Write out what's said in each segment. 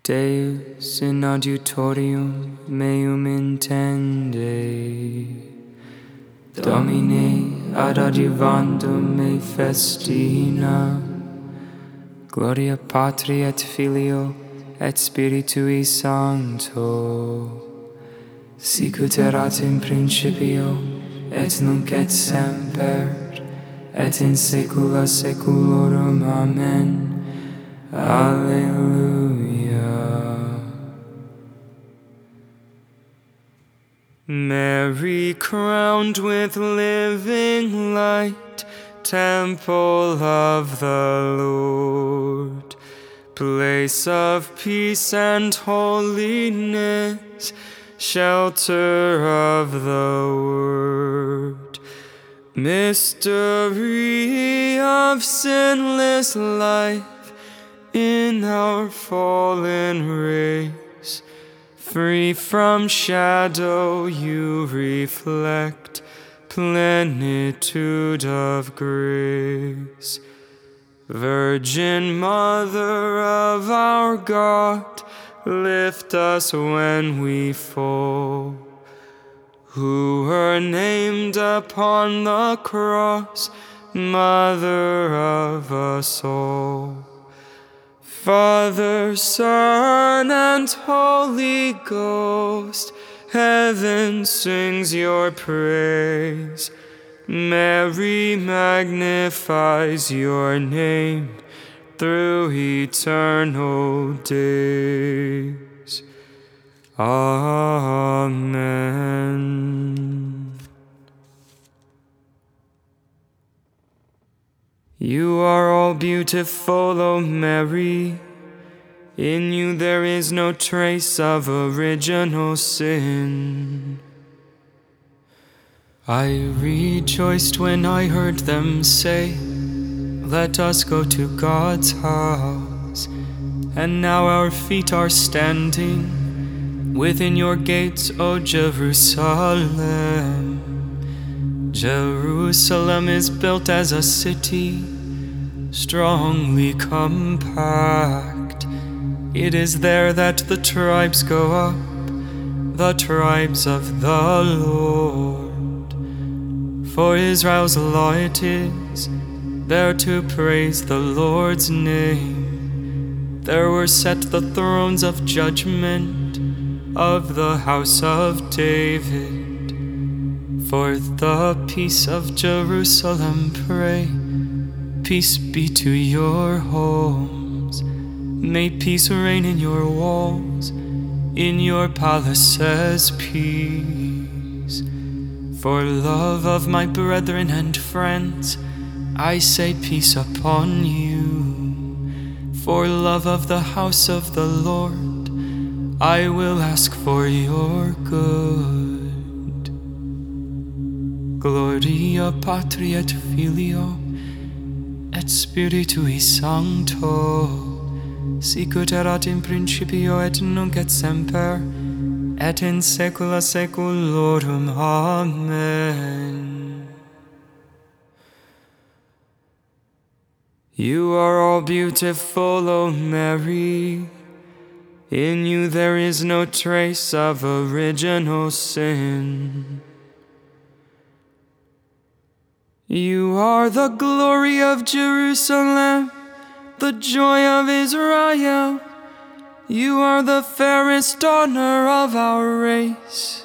Deus in adiutorium meum intende, Domine ad adiuvandum me festina, Gloria Patri et Filio et Spiritui Sancto, sicut erat in principio, et nunc et semper, et in saecula saeculorum. Amen. Alleluia. Mary, crowned with living light, temple of the Lord, place of peace and holiness, shelter of the Word, mystery of sinless life in our fallen race. Free from shadow you reflect plenitude of grace. Virgin Mother of our God, lift us when we fall, who were named upon the cross, Mother of us all. Father, Son, and Holy Ghost, heaven sings your praise. Mary magnifies your name through eternal days. Amen. You are all beautiful, O Mary. In you there is no trace of original sin. I rejoiced when I heard them say, "Let us go to God's house." And now our feet are standing within your gates, O Jerusalem. Jerusalem is built as a city, strongly compact. It is there that the tribes go up, the tribes of the Lord. For Israel's law it is, there to praise the Lord's name. There were set the thrones of judgment of the house of David. For the peace of Jerusalem pray, peace be to your homes. May peace reign in your walls, in your palaces peace. For love of my brethren and friends, I say peace upon you. For love of the house of the Lord, I will ask for your good. Gloria Patri et Filio et Spiritui Sancto, sicut erat in principio et nunc et semper, et in saecula saeculorum. Amen. You are all beautiful, O Mary. In you there is no trace of original sin. You are the glory of Jerusalem, the joy of Israel. You are the fairest honor of our race.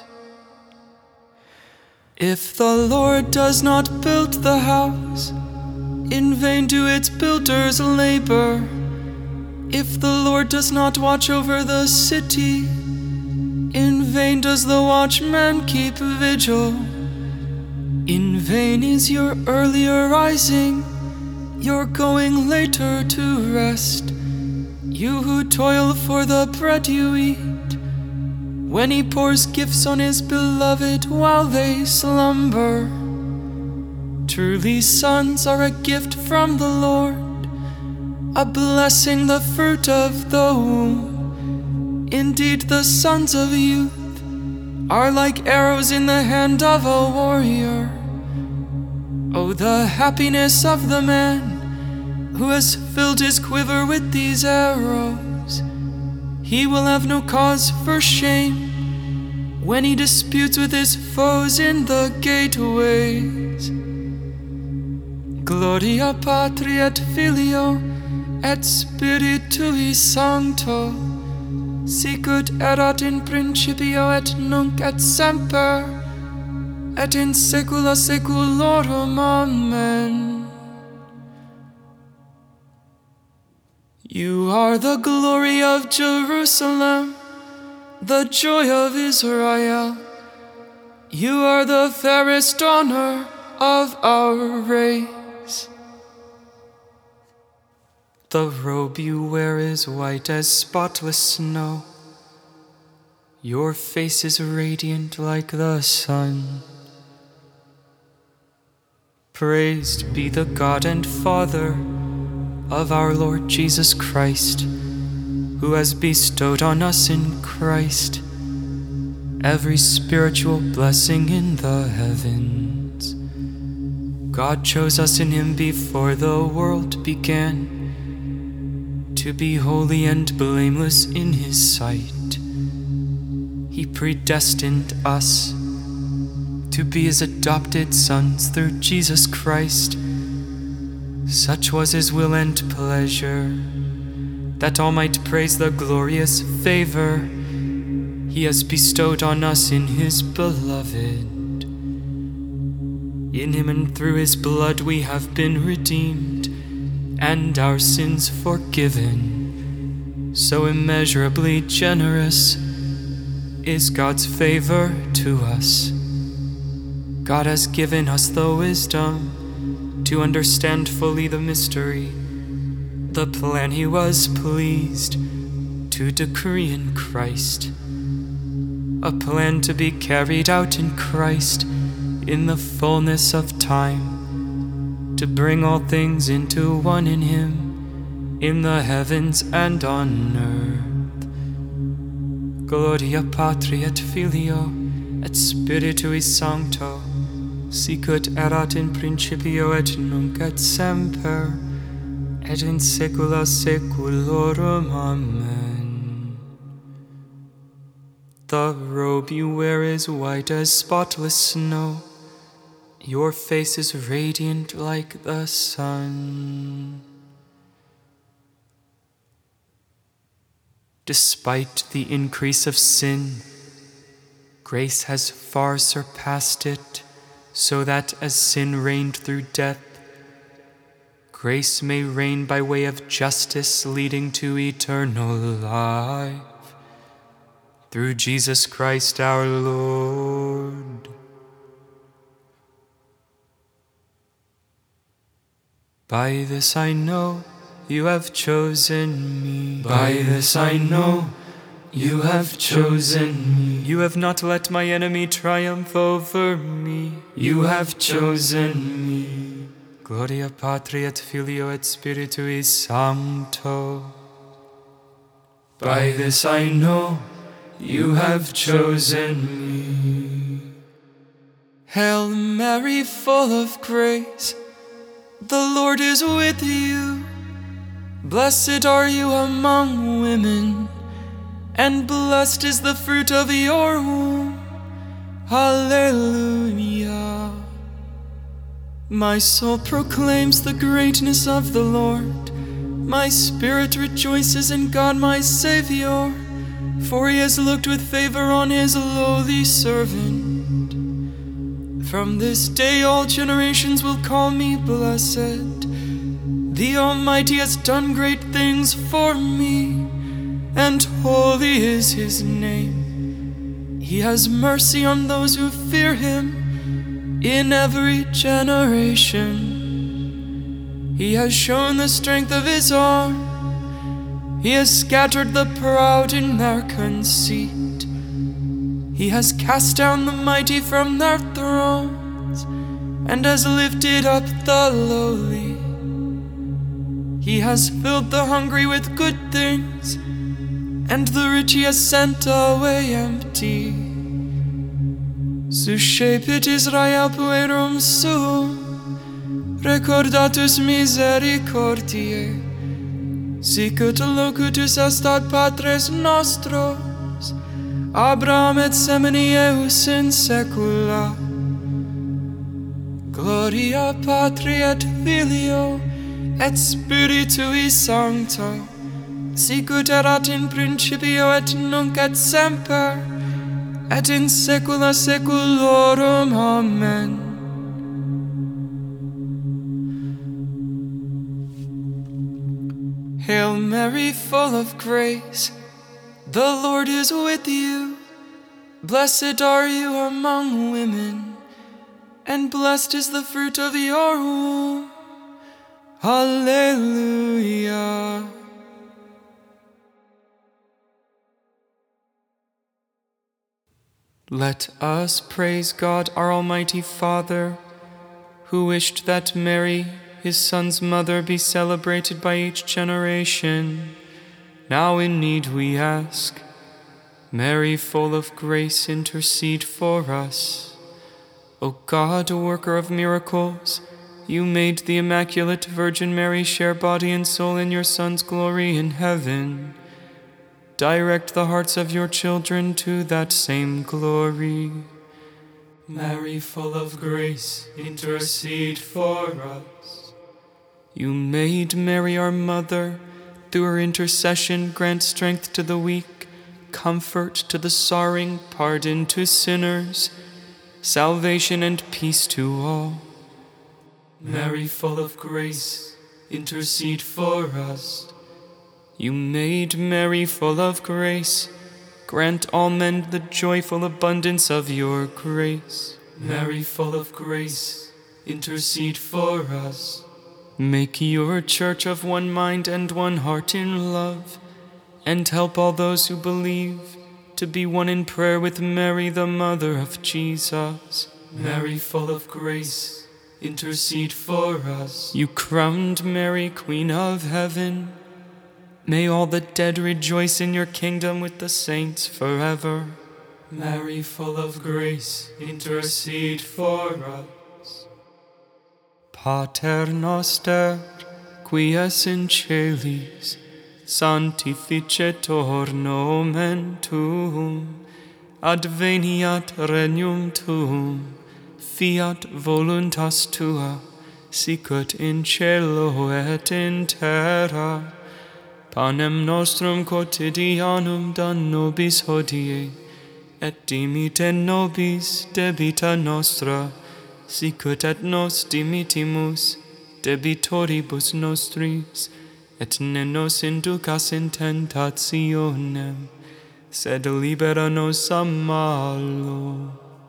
If the Lord does not build the house, in vain do its builders labor. If the Lord does not watch over the city, in vain does the watchman keep vigil. In vain is your earlier rising, your going later to rest, you who toil for the bread you eat, when he pours gifts on his beloved while they slumber. Truly sons are a gift from the Lord, a blessing, the fruit of the womb. Indeed, the sons of youth are like arrows in the hand of a warrior. Oh, the happiness of the man who has filled his quiver with these arrows. He will have no cause for shame when he disputes with his foes in the gateways. Gloria Patri et Filio et Spiritui Sancto, sicut erat in principio et nunc et semper, et in saecula saeculorum. Amen. You are the glory of Jerusalem, the joy of Israel. You are the fairest honor of our race. The robe you wear is white as spotless snow. Your face is radiant like the sun. Praised be the God and Father of our Lord Jesus Christ, who has bestowed on us in Christ every spiritual blessing in the heavens. God chose us in him before the world began to be holy and blameless in his sight. He predestined us to be his adopted sons through Jesus Christ. Such was his will and pleasure, that all might praise the glorious favor he has bestowed on us in his beloved. In him and through his blood we have been redeemed, and our sins forgiven. So immeasurably generous is God's favor to us. God has given us the wisdom to understand fully the mystery, the plan he was pleased to decree in Christ, a plan to be carried out in Christ in the fullness of time, to bring all things into one in him, in the heavens and on earth. Gloria Patri et Filio et Spiritui Sancto, sicut erat in principio et nunc et semper, et in saecula saeculorum. Amen. The robe you wear is white as spotless snow. Your face is radiant like the sun. Despite the increase of sin, grace has far surpassed it, so that as sin reigned through death, grace may reign by way of justice, leading to eternal life. Through Jesus Christ our Lord. By this I know you have chosen me. By this I know you have chosen me. You have not let my enemy triumph over me. You have chosen me. Gloria Patri et Filio et Spiritui Sancto. By this I know you have chosen me. Hail Mary, full of grace, the Lord is with you. Blessed are you among women, and blessed is the fruit of your womb. Hallelujah. My soul proclaims the greatness of the Lord. My spirit rejoices in God my Savior, for he has looked with favor on his lowly servant. From this day all generations will call me blessed. The Almighty has done great things for me, and holy is his name. He has mercy on those who fear him in every generation. He has shown the strength of his arm. He has scattered the proud in their conceit. He has cast down the mighty from their thrones, and has lifted up the lowly. He has filled the hungry with good things, and the rich he has sent away empty. Suscepit Israel puerum suum, recordatus misericordiae, sic ut locutus est ad patres nostros, Abraham et semini eius in saecula. Gloria Patri et Filio, et Spiritui Sancto, sic ut erat in principio et nunc et semper, et in saecula saeculorum. Amen. Hail Mary, full of grace, the Lord is with you. Blessed are you among women, and blessed is the fruit of your womb. Alleluia. Let us praise God, our Almighty Father, who wished that Mary, his Son's mother, be celebrated by each generation. Now in need we ask, Mary, full of grace, intercede for us. O God, a worker of miracles, you made the Immaculate Virgin Mary share body and soul in your Son's glory in heaven. Direct the hearts of your children to that same glory. Mary, full of grace, intercede for us. You made Mary our mother. Through her intercession, grant strength to the weak, comfort to the sorrowing, pardon to sinners, salvation and peace to all. Mary, full of grace, intercede for us. You made Mary full of grace. Grant all men the joyful abundance of your grace. Mary, full of grace, intercede for us. Make your church of one mind and one heart in love, and help all those who believe to be one in prayer with Mary, the Mother of Jesus. Mary, full of grace, intercede for us. You crowned Mary, Queen of Heaven. May all the dead rejoice in your kingdom with the saints forever. Mary, full of grace, intercede for us. Pater noster, qui es in celis, sanctificetur nomen tuum, adveniat regnum tuum, fiat voluntas tua, sicut in cielo et in terra. Panem nostrum quotidianum da nobis hodie, et dimite nobis debita nostra, sicut et nos dimitimus debitoribus nostris, et ne nos inducas in tentationem, sed libera nos a malo.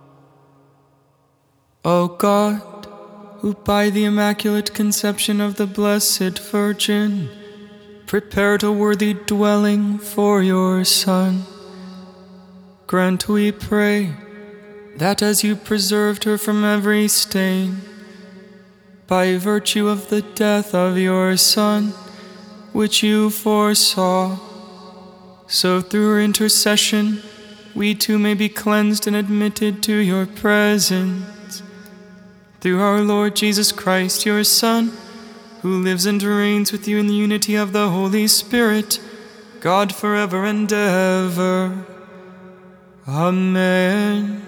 O God, who by the Immaculate Conception of the Blessed Virgin prepared a worthy dwelling for your Son, grant, we pray, that as you preserved her from every stain, by virtue of the death of your Son, which you foresaw, so through her intercession we too may be cleansed and admitted to your presence. Through our Lord Jesus Christ, your Son, who lives and reigns with you in the unity of the Holy Spirit, God forever and ever. Amen.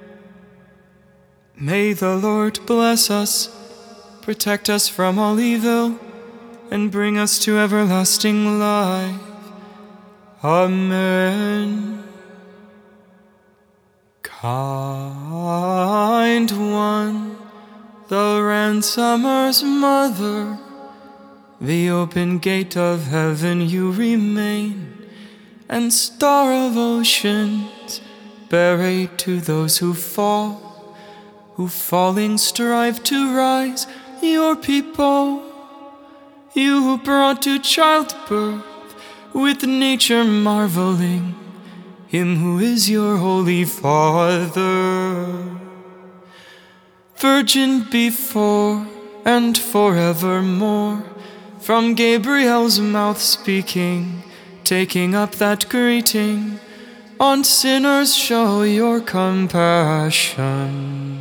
May the Lord bless us, protect us from all evil, and bring us to everlasting life. Amen. Kind One, the ransomer's mother, the open gate of heaven you remain, and star of oceans, bear aid to those who fall, who falling strive to rise, your people. You who brought to childbirth, with nature marveling, him who is your holy Father. Virgin before and forevermore, from Gabriel's mouth speaking, taking up that greeting, on sinners show your compassion.